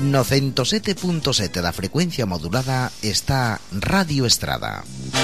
No 107.7 da frecuencia modulada está Radio Estrada.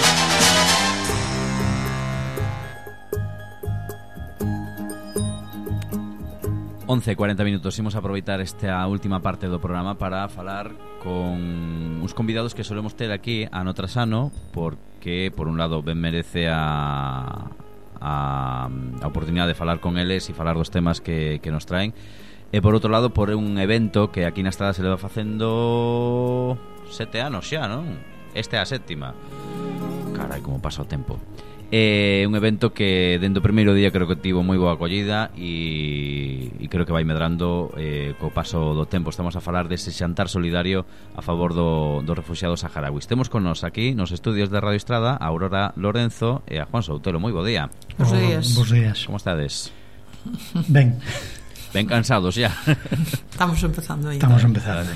Once 40 minutos. Imos aproveitar esta última parte do programa para falar con uns convidados que solemos ter aquí ano tras ano, porque por un lado ben merece a oportunidade de falar con eles e falar dos temas que nos traen, e por outro lado por un evento que aquí na Estrada se leva facendo 7 anos xa, non? Esta é a sétima. Carai, como pasa o tempo. É un evento que dende o primeiro día creo que tivo moi boa acollida e creo que vai medrando co paso do tempo. Estamos a falar dese xantar solidario a favor dos refuxiados saharauis. Temos con nos aquí nos estudios de Radio Estrada a Aurora Lorenzo e a Juan Soutelo. Moi bo día. Bos días. Bos días. Como estades? Ben. Ben cansados xa. Estamos empezando aí. Estamos empezando.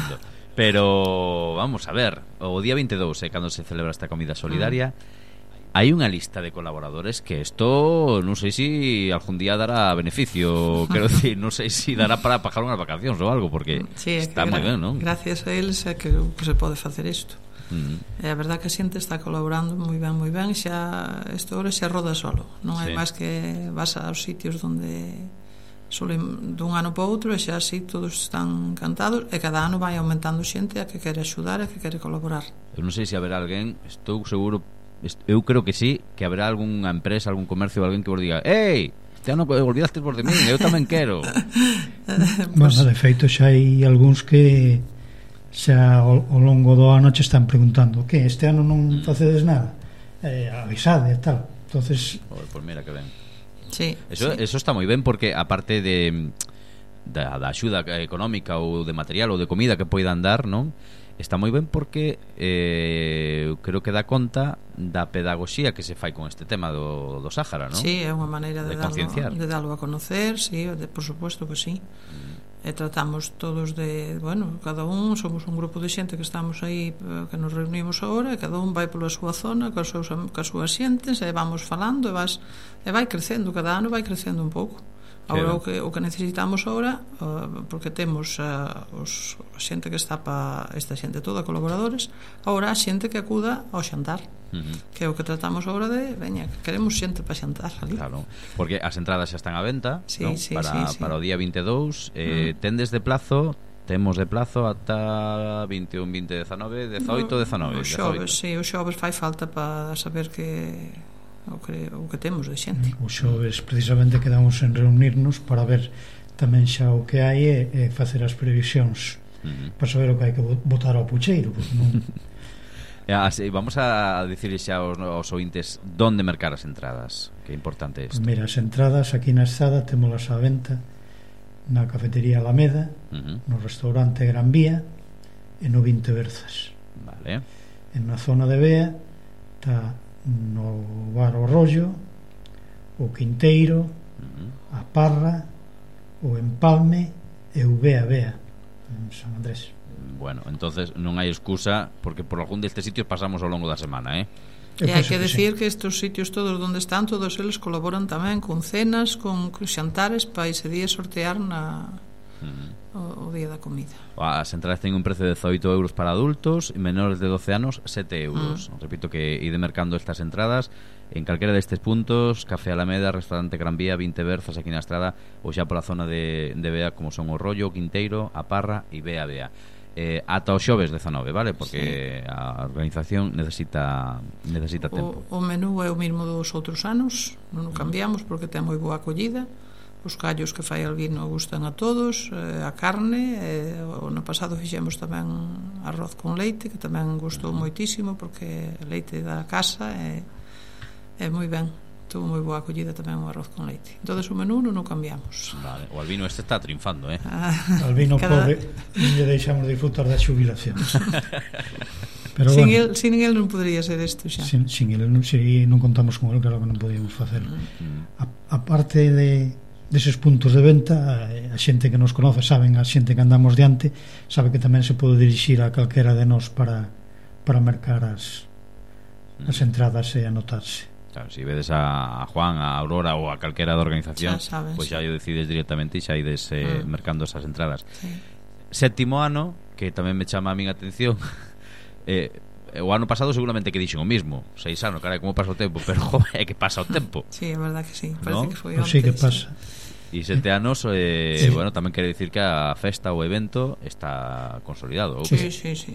Pero vamos a ver, o día 22 é cando se celebra esta comida solidaria. Hai unha lista de colaboradores que isto non sei se algún día dará beneficio, quero decir, non sei se dará para pagar unhas vacacións ou algo, porque sí, está moi ben, non? Gracias a eles é que se pode facer isto. É a verdad que a xente está colaborando moi ben, xa isto ahora xa roda solo, non hai máis que vas aos sitios onde dun ano para outro e xa así todos están encantados e cada ano vai aumentando xente a que quere axudar e que quere colaborar. Eu non sei se haberá alguén, estou seguro. Eu creo que sí, que haberá algunha empresa, algún comercio, alguén que vos diga: "Ei, este ano olvidaste vos de min, eu tamén quero." Bueno, de feito xa hai algúns que xa ao longo do ano che están preguntando: "Que este ano non facedes nada?" Avisade e tal. Entonces, pois mira que ben. Sí, eso está moi ben, porque aparte da axuda económica ou de material ou de comida que poidan dar, non? Está moi ben porque creo que dá conta da pedagogía que se fai con este tema do Sáhara, non? Sí, é unha maneira de darlo a conocer, sí, por suposto que sí. E tratamos todos de, bueno, cada un somos un grupo de xente que estamos aí, que nos reunimos agora, e cada un vai pola súa zona coas súas xentes, e vamos falando e vai crecendo, cada ano vai crecendo un pouco. Agora o que necesitamos agora, porque temos a xente que está para esta xente toda, colaboradores, agora a xente que acuda ao xantar, que é o que tratamos agora de, veña, queremos xente para xantar ali. Claro, porque as entradas xa están á venta, sí, ¿no? Sí, para o día 22, temos de plazo ata 21, 20, 19, 18, 19. O xoves fai falta para saber que o que temos de xente. O xoves precisamente quedamos en reunirnos para ver tamén xa o que hai e facer as previsións para saber o que hai que botar ao pucheiro, porque non... Así, vamos a dicirle xa aos ointes donde mercar as entradas, que é importante isto. Mira, as entradas aquí na Estrada témolas á venta na cafetería Alameda, no restaurante Gran Vía e no 20 Berzas. Vale. En na zona de Bea está no bar O Rollo, o Quinteiro, a Parra, o Empalme e o Bea en San Andrés. Bueno, entonces non hai excusa, porque por algún destes sitios pasamos ao longo da semana, E hai que decir que estes sitios todos onde están, todos eles colaboran tamén con cenas, con xantares para ese día sortear o día da comida. As entradas ten un precio de 18 euros para adultos e menores de 12 anos 7 euros. Repito que ide mercando estas entradas en calquera destes puntos: Café Alameda, Restaurante Gran Vía, 20 Berzas aquí na Estrada, ou xa pola zona de Bea, como son o Rollo, o Quinteiro, a Parra e Bea. Ata o xoves 19, vale? Porque a organización necesita tempo. O menú é o mesmo dos outros anos, non o cambiamos porque ten moi boa acollida. Os callos que fai Albino gustan a todos, a carne, o ano pasado fixemos tamén arroz con leite, que tamén gustou moitísimo, porque leite da casa é moi ben, tuvo moi boa acollida tamén o arroz con leite. Entonces o menú non o cambiamos. Vale. O Albino este está triunfando, Albino pobre, non lle deixamos disfrutar da xubilación. Pero sin él non podría ser isto xa. Sin él non contamos con él, claro que non podíamos facelo. A parte deses puntos de venta, a xente que nos conoce saben, a xente que andamos diante sabe que tamén se pode dirixir a calquera de nós para mercar as entradas e anotarse. Claro, se vedes a Juan, a Aurora ou a calquera da organización, pois xa o decides directamente e xa ides mercando esas entradas. sétimo ano, que tamén me chama a min a atención. O ano pasado seguramente que dixen o mismo, 6 anos, carai, como pasa o tempo, pero joder, é que pasa o tempo. Sí, é verdad que sí, parece, ¿no?, que foi antes. Sí que pasa. E 7 anos, bueno, tamén quere dicir que a festa ou evento está consolidado. Sí.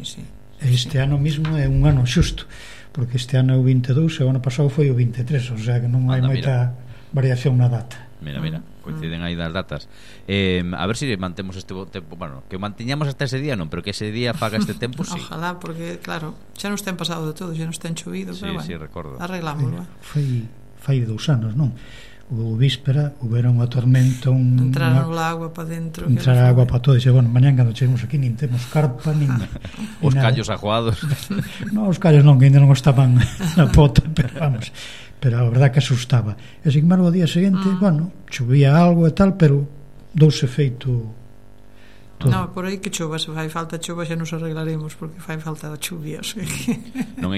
Este ano mismo é un ano xusto, porque este ano é o 22 e o ano pasado foi o 23, o sea que non hai moita variación na data. Mira, coinciden aí das datas. A ver se mantemos este tempo, bueno, que mantiñamos hasta ese día non, pero que ese día faga este tempo, sí. Ojalá, porque claro, xa nos ten pasado de todo, xa nos ten chovido, sí, pero bueno, sí, recordo. Arreglámoslo. Fai 2 anos, non? O víspera houbera unha tormenta, entraron a agua para dentro, entrar a agua para todo, e bueno, mañán cando chegamos aquí nin temos carpa nin os callos ajuados. Non, os callos non, que ainda non estaban na pota, pero vamos, pero a verdad que asustaba. E sin embargo o día seguinte, bueno, chovía algo e tal, pero douse feito todo. No, por aí que chova, se fai falta chova xa nos arreglaremos, porque fai falta chuvia, o sea que... non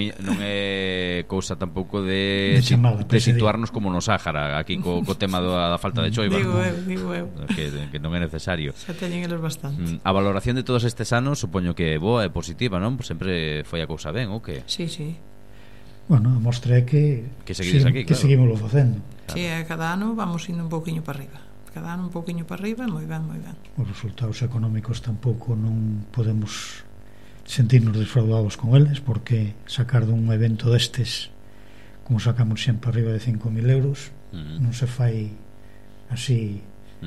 é cousa tampouco de situarnos como no Sáhara aquí co tema da falta de choiva. Digo eu. Que non é necesario. Xa teñen eles bastante. A valoración de todos estes anos supoño que é boa e positiva, non? Pues sempre foi a cousa ben, ou que? Sí. Bueno, a mostra é que seguides aquí, que claro. seguimos lo facendo. Sí, cada ano vamos indo un pouquiño para arriba. Cada ano un pouquiño para arriba, moi ben. Os resultados económicos tampouco non podemos sentirnos defraudados con eles, porque sacar dun evento destes, como sacamos sempre arriba de 5.000 euros, non se fai así,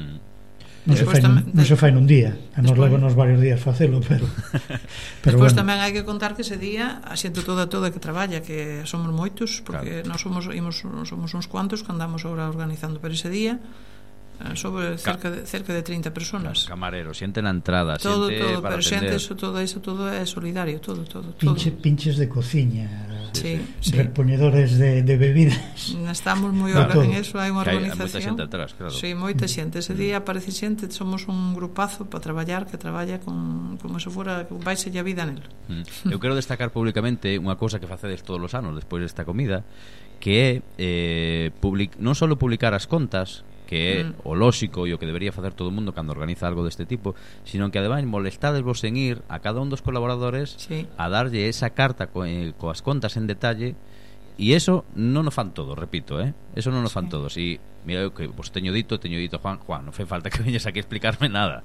non se fai nun día, e nos levanos varios días facelo, pero despois bueno. Tamén hai que contar que ese día a xente toda que traballa, que somos moitos, porque claro, nós somos uns cuantos que andamos agora organizando, pero ese día sobre cerca de 30 personas. Camareros, xente na entrada, todo, para pero atender. Xente, todo é solidario, todo. Pinches de cociña, sí. Repoñedores de bebidas. Estamos moi en eso, hai unha organización. Hai moita xente atrás, claro. Sí, moita xente. Ese día aparece xente, somos un grupazo para traballar, que traballa como se fora, vaise a vida nel. Eu quero destacar públicamente unha cousa que facedes todos os anos despois desta comida, que é non só publicar as contas, que é o lóxico e o que debería facer todo o mundo cando organiza algo deste tipo, sino que ademais molestadesvos en ir a cada un dos colaboradores a darlle esa carta coas contas en detalle, e eso non o fan todos, repito, eso non o fan todos. E mira, eu que vos teño dito Juan, non fai falta que veñes aquí a explicarme nada,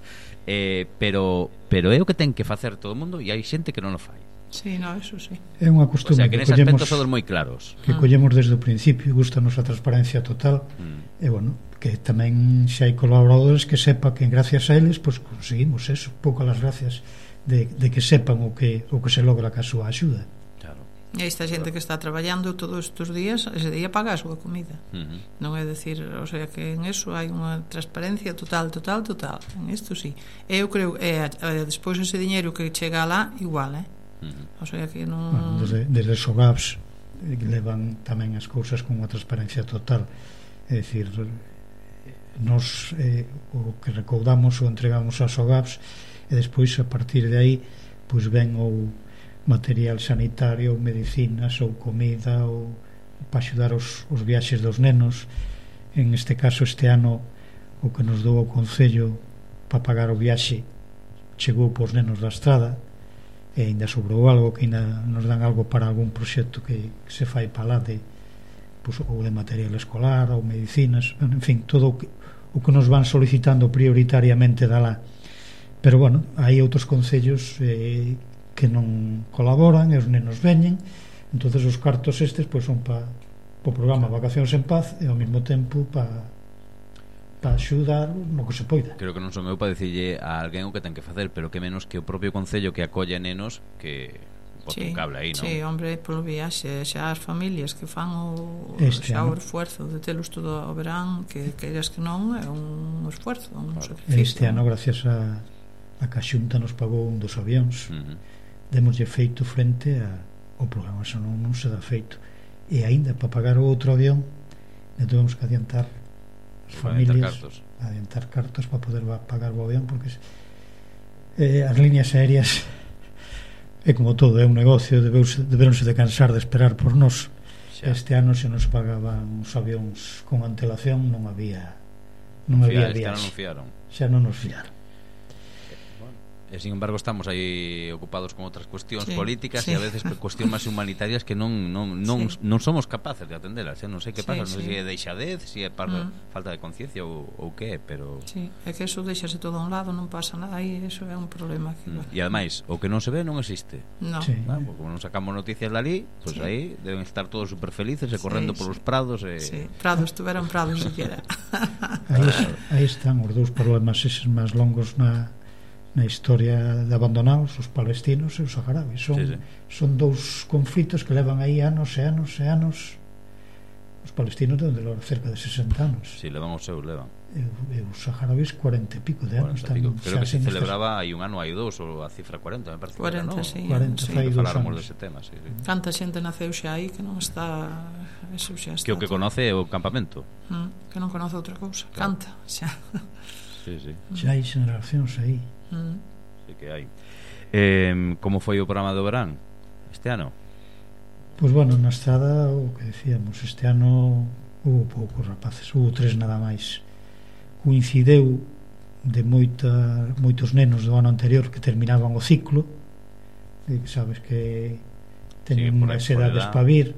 pero é o que ten que facer todo o mundo, e hai xente que non o fai. Sí, no, eso sí. É unha costume, o sea, que nese aspecto todos moi claros. Que collemos desde o principio, gustanos a transparencia total. E bueno, que tamén se hai colaboradores que sepa que gracias a eles pues conseguimos eso, pouco las gracias de que sepan o que se logra ca súa axuda. Claro. E esta xente que está traballando todos estes días, ese día paga a súa comida. Non é decir, o sea, que en eso hai unha transparencia total. En isto sí. Eu creo despois ese diñeiro que chega lá igual, o sea que non... Bueno, desde SOGAPS levan tamén as cousas con unha transparencia total, é dicir, nos o que recaudamos o entregamos a SOGAPS, e despois a partir de aí pois ven ou material sanitario, ou medicinas, ou comida, ou para axudar os viaxes dos nenos. En este caso, este ano o que nos dou o Concello para pagar o viaxe chegou pos nenos da estrada, e ainda sobrou algo, que ainda nos dan algo para algún proxecto que se fai para lá pues, ou de material escolar ou medicinas, en fin, todo o que nos van solicitando prioritariamente da lá. Pero bueno, hai outros concellos que non colaboran e os nenos veñen, entonces os cartos estes pues, son para o programa Vacacións en Paz e ao mesmo tempo para axudar no que se poida. Creo que non son eu para dicirlle a alguén o que ten que facer, pero que menos que o propio concello que acolle nenos que bota un cable aí, non? Sí, hombre, polo viaxe, xa as familias que fan o esforzo de telos todo o verán, que queiras que non, é un esforzo, un sacrificio. Este ano, gracias a que a Xunta nos pagou un dos avións, demoslle feito frente ao programa, xa non se dá feito, e aínda para pagar o outro avión ne tuvemos que adiantar familias, adiantar cartos para poder pagar o avión, porque as líneas aéreas é como todo, é un negocio, deberonse de cansar de esperar por nós. Este ano se nos pagaban os avións con antelación, non había viaxe, xa non nos fiaron. E, sin embargo, estamos aí ocupados con outras cuestións políticas sí. E a veces cuestións máis humanitarias que non somos capaces de atendelas. Non sei que pasa, non sei se é deixadez, se é falta de conciencia ou que é, pero... Sí, é que eso deixase todo a un lado, non pasa nada aí, eso é un problema que... E ademais, o que non se ve non existe. No. Sí. Porque como non sacamos noticias dali, pois aí deben estar todos super felices e correndo polos prados e... Sí, prados, tuveran prados siquiera. Aí están os dous problemas eses máis longos na historia de abandonados, os palestinos e os saharauis. Son dous conflitos que levan aí anos e anos e anos. Os palestinos de cerca de 60 anos. Si, levan os seus, levan. E os saharauis 40 e pico de anos. Creo que se celebraba hai un ano, hai dous, ou a cifra 40, me parece. 40, sí. 40, fai 2 faláramos anos. dese tema, sí. Tanta xente naceu xa aí que non está... Eso xa está. Que o que conoce é o campamento. Que non conoce outra cousa. Claro. Canta, xa. Sí. Xa hai generacións aí. Sí que hai. Como foi o programa do verán este ano? Pois bueno, na estrada, o que decíamos, este ano hubo poucos rapaces, hubo 3 nada máis. Coincideu de moitos nenos do ano anterior que terminaban o ciclo, que sabes que teñen unha edad de espavir,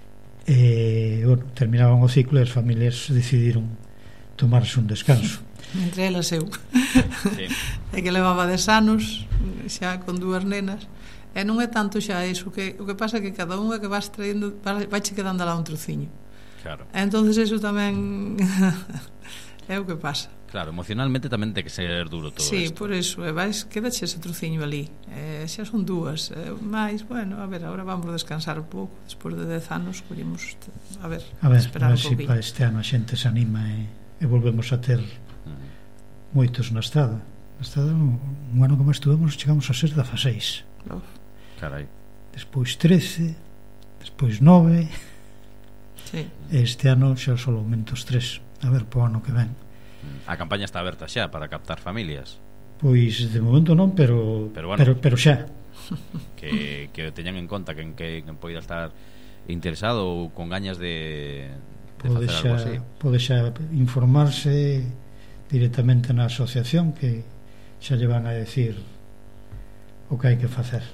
e bueno, terminaban o ciclo e as familias decidiron tomarse un descanso. Entre elas eu. Sí. É que levaba 10 anos xa con 2 nenas. E non é tanto xa iso, que o que pasa é que cada unha que vas traendo vaiche quedando lá un trociño. Claro. Entonces eso tamén é o que pasa. Claro, emocionalmente tamén ten que ser duro todo isto. Sí, por eso, quedache ese trociño ali. Xa son 2, máis, bueno, a ver, agora vamos descansar un pouco. Despois de 10 anos, collimos, a ver esperar un si pouquinho. Para este ano a xente se anima e volvemos a ter moitos na estrada. Na estrada, un ano como estuvemos, chegamos a ser 16. Carai. Despois 13, despois 9. Sí. Este ano xa só aumentos 3. A ver, po ano que ven. A campaña está aberta xa para captar familias. Pois de momento non, pero bueno, pero xa. Que teñan en conta que poida estar interesado ou con gañas de facer algo así. Pode xa informarse directamente na asociación, que xa lle van a decir o que hai que facer.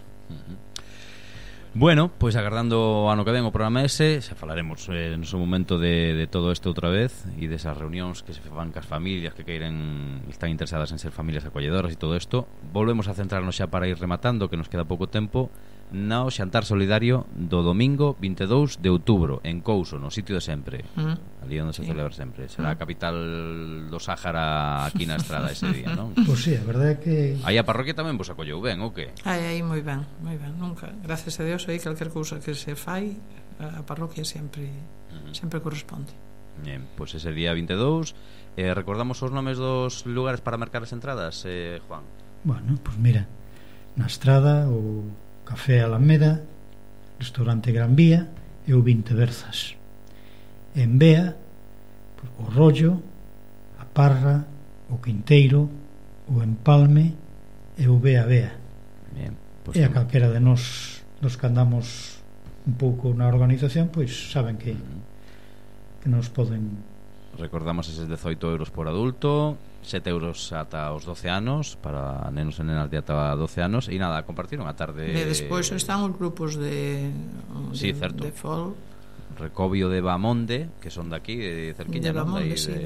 Bueno, pois agardando o ano que ven o programa ese, xa falaremos no seu momento de todo isto outra vez e desas reunións que se fan cas familias que están interesadas en ser familias acolledoras e todo isto. Volvemos a centrarnos xa para ir rematando, que nos queda pouco tempo, no xantar solidario do domingo 22 de outubro en Couso, no sitio de sempre, ali onde se celebra sempre. Será a capital do Sáhara aquí na estrada ese día, non? Pois sí, a verdade é que aí a parroquia tamén vos acolleu ben, ou que? Aí moi ben, nunca, gracias a Dios, aí calquer cousa que se fai, a parroquia sempre corresponde. Bien, pois ese día 22 recordamos os nomes dos lugares para marcar as entradas, Juan. Bueno, pois mira, na estrada o Café Alameda, Restaurante Gran Vía e o 20 Berzas. En Bea, o Rollo, a Parra, o Quinteiro, o Empalme e o Bea Bea. Bien, pues e a calquera de nós dos que andamos un pouco na organización, pois saben que nos poden... Recordamos eses 18 euros por adulto, 7 euros ata os 12 anos para nenos e nenas de ata 12 anos. E nada, compartiron a tarde. E despois están os grupos de certo. de folk, Recobio de Bamonde, que son daqui, de cerquiña, de Bamonde, sí,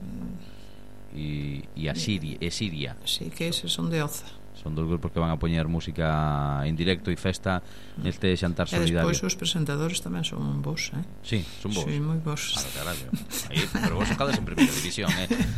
e a Siria. Sí, que eses son de Oza. Son dos grupos que van a poñer música en directo e festa neste xantar solidario. E despois os presentadores tamén son vos, Sí, son vos. Sí, moi vos. Caralho. Aí, pero vos sacades en primeira división,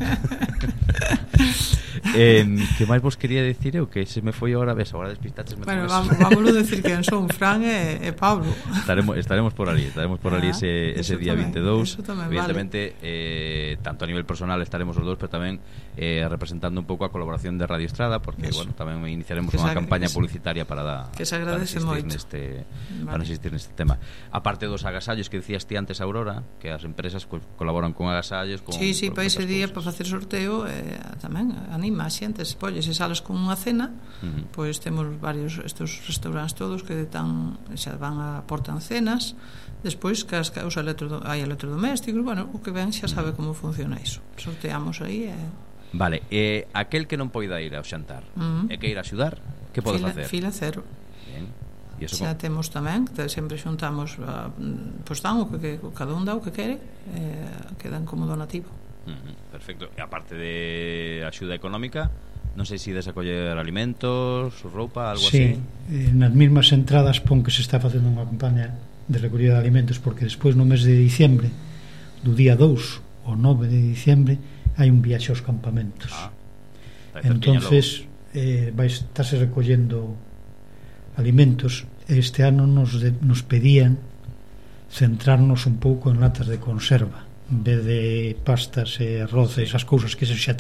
que máis vos quería decir eu, que se me foi agora, ves, agora despistaches. Bueno, vámoslo decir que son Fran e Pablo. Estaremos por ali ese día 22. Evidentemente, vale. Tanto a nivel personal estaremos os dous, pero tamén representando un pouco a colaboración de Radio Estrada, porque, bueno, tamén iniciaremos unha campaña publicitaria para insistir neste tema. Aparte dos agasallos que dicías ti antes, Aurora, que as empresas colaboran con agasallos, Sí, para ese día, para facer sorteo, tamén anima a xente, se sales con unha cena, pois temos varios estes restaurantes todos que xa aportan cenas. Despois que hai electrodomésticos, bueno, o que ven xa sabe como funciona iso. Sorteamos aí Vale, aquel que non poida ir ao xantar e que ir a axudar, que pode facer? Fila cero. Bien. E eso Xa temos tamén, sempre xuntamos, pois dan o que cada un dá o que quere, quedan como donativo. Perfecto. E aparte de axuda económica, non sei se ides a coller alimentos, roupa, algo así. Sí, nas mismas entradas pon que se está facendo unha campaña de recollida de alimentos, porque despois no mes de diciembre, do día 2 ao 9 de diciembre, hai un viaxe aos campamentos. Entonces vai estarse recollendo alimentos. Este ano nos pedían centrarnos un pouco en latas de conserva, en vez de pastas e arroz e esas cousas que xa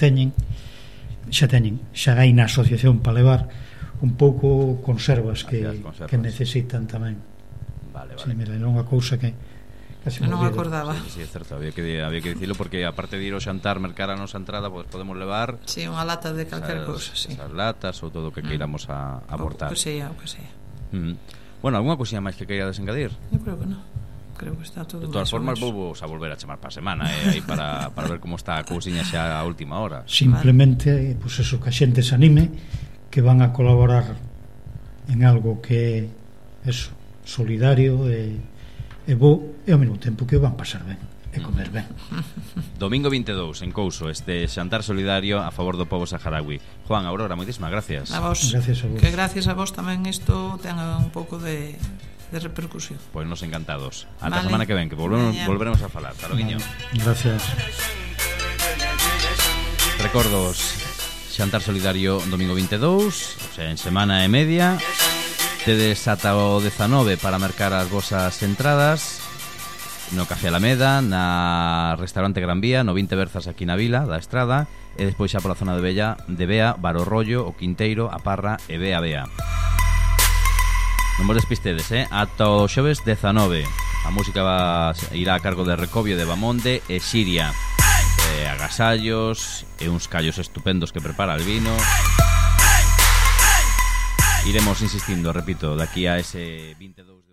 hai na asociación para levar un pouco conservas que necesitan tamén. Vale. Sí, mira, non unha cousa que casi non acordaba. Sí, é certo, había que dicilo, porque aparte de ir ao xantar, mercar a nosa entrada, pues podemos levar unha lata de calquer cousa, esas latas ou todo o que queiramos aportar. O que sea. Bueno, algunha cousinha máis que queirades engadir? Eu creo que non. Creo que está todo. De todas formas, vou a volver a chamar para a semana, aí para ver como está a cousiña xa a última hora. Simplemente, pues eso, que a xente se anime, que van a colaborar en algo que eso, solidario e bo, e ao mesmo tempo que van pasar ben e comer ben. Domingo 22 en Couso, este xantar solidario a favor do pobo saharaui. Juan, Aurora, moitísimas gracias. A vos. Gracias a vos. Que gracias a vos tamén isto tenga un pouco de repercusión. Pois nos encantados. Ata a semana que ven, que volveremos a falar. Hasta loguiño. Gracias. Recordos, xantar solidario domingo 22, o sea, en semana e media. Tedes ata o 19 para mercar as vosas entradas no Café Alameda, na restaurante Gran Vía, no 20 Berzas aquí na Vila da Estrada, e despois xa pola zona de Bea, Bar o Rollo, o Quinteiro, a Parra e Bea. Non vos despistedes, ata o xoves 19. A música irá a cargo de Recobio de Bamonde e Xiria. Agasallos e uns callos estupendos que prepara el vino. Iremos insistindo, repito, de aquí a ese 22 de